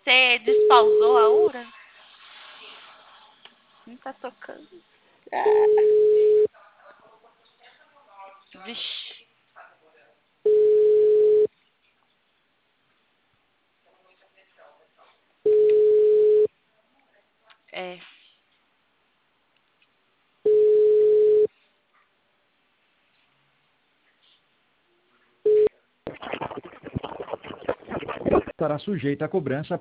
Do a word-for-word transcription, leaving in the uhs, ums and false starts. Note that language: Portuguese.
Você despausou a Ura? Não tá tocando. Ah. Vixe. É. Estará sujeita a cobrança